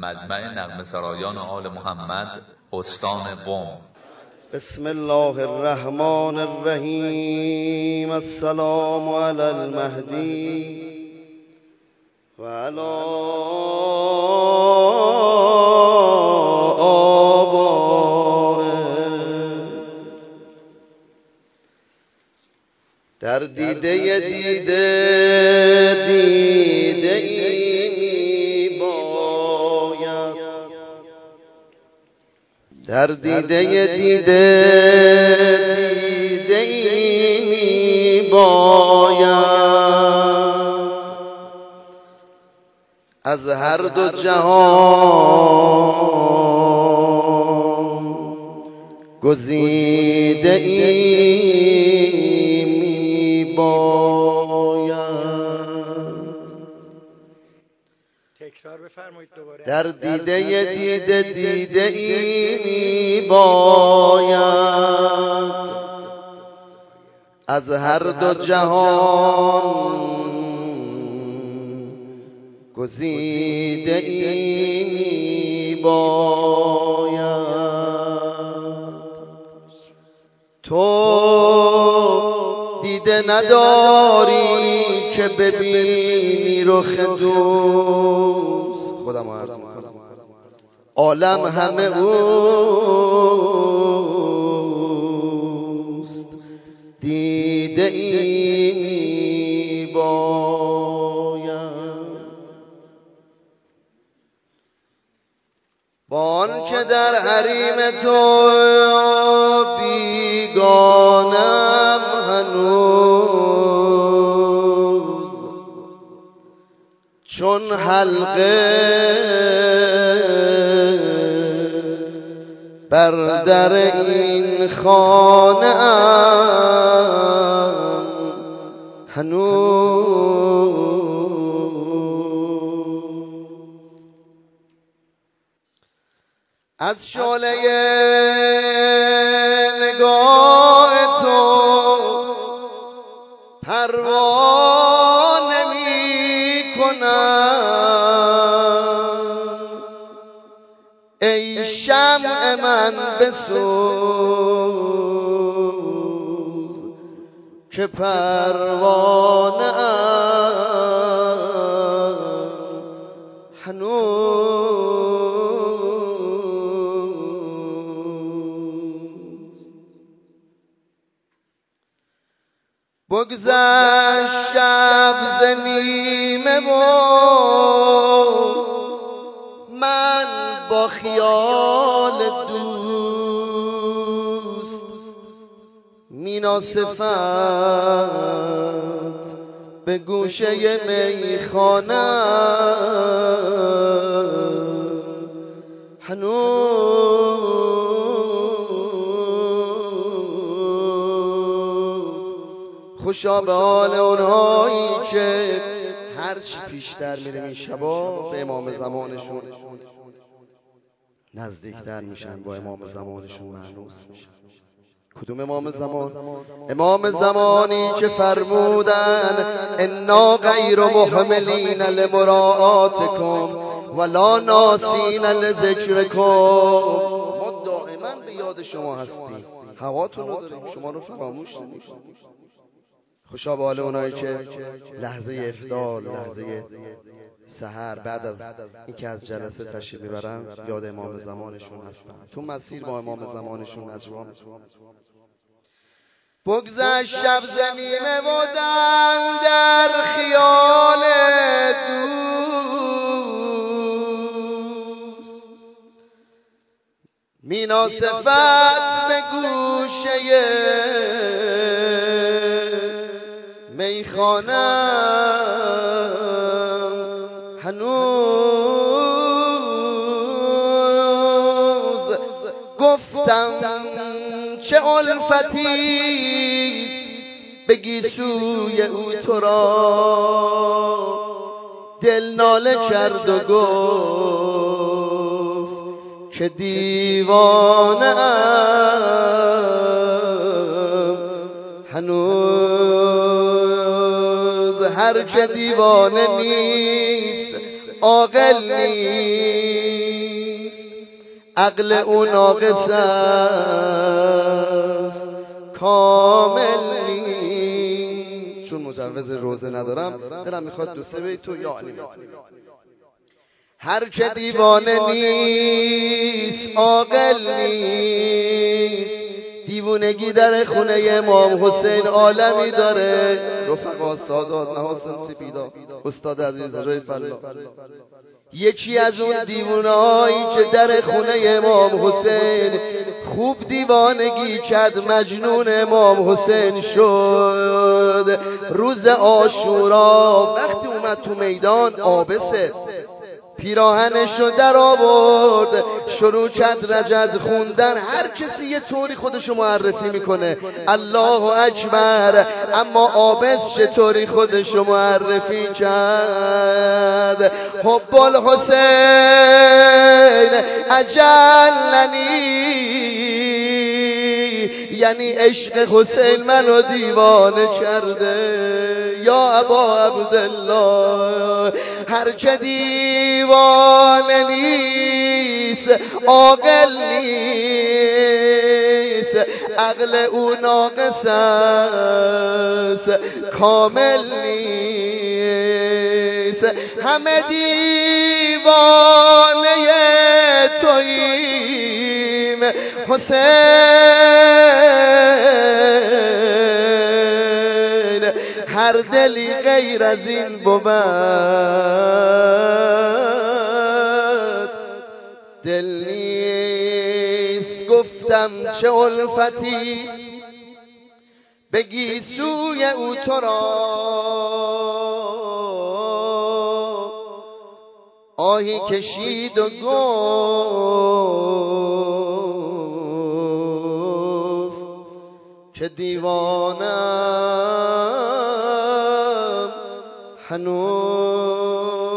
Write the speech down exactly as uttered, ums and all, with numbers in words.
مجمع نغمه سرایان آل محمد استان قم. بسم الله الرحمن الرحیم. السلام علی المهدی و علی آبائه. در دیده دیده دیده ای می باید، در دیده دیده دیده ای می باید، از هر دو جهان گزیده ای می باید. تکرار بفرمایید دوباره. در دیده دیده دیده ای می باید، از هر دو جهان گزیده ای می باید. تو دیده نداری که ببینی رخ دوست، خودم عرض میکنم عالم همه اوست، دیده ای می باید. با آنکه در حریم تو بیگانم هنوز، چون حلقه بر در این خانه ام هنوز. از شعله نگاه تو پروا نمی کنم، ای شمع من بسوز که پروانه ام هنوز. بگذشت شب ز نیمه و من با خیال دوست میناسفت به گوشه میخانه هنوز. خوشا به حال اونهایی که هرچی پیشتر میریم این شبا به امام زمانشون نزدیکتر میشن، با امام زمانشون مأنوس میشن. کدوم امام زمان؟ امام زمانی که فرمودن انا غیر محملین لمراعاتکم ولا ناسین لذکرکم. ما دائما به یاد شما هستیم، هواتون رو داریم، شما رو فراموش نمی‌کنیم. خوشا به حال اونایی که لحظه افطار، لحظه سحر، بعد از اینکه از جلسه تشریف میبرن یاد امام زمانشون هستن، تو مسیر با امام زمانشون نجوا میکنن. بگذشت شب ز نیمه و در خیال دوست میناسفت به گوشه میخانه هنوز. گفتم چه الفتیست بگی سوی او تو را، دل ناله کرد و گفت که دیوانه ام هنوز. هر که دیوانه نیست عاقل نیست، عقل او ناقص است کامل نیست. چون مجوز روزه ندارم دلم میخواد دو سه بیت تو یعنی هر که دیوانه نیست عاقل نیست. دیوونگی در خونه امام حسین عالمی داره. رفقا سادات محاسن سپیدا استاد عزیز جای فلا، یکی از اون دیوانهایی که در خونه امام حسین خوب دیوانگی کرد مجنون امام حسین شد. روز عاشورا وقتی اومد تو میدان عابسه پیراهنشو در آورد شروع کرد رجز خوندن. هر کسی یه طوری خودشو معرفی میکنه الله اکبر، اما عابس چطوری خودشو معرفی کرد؟ حب الحسین اجلنی، یعنی عشق حسین منو دیوانه کرده. یا ابا عبدالله هر که دیوانه نیست عاقل نیست، عقل او ناقص است کامل نیست. همه دیوانه توییم حسین، هر دلی غیر از این بود دل نیست. گفتم چه الفتی بگی سوی او تو را، آهی کشید و گفت که دیوانم هنوز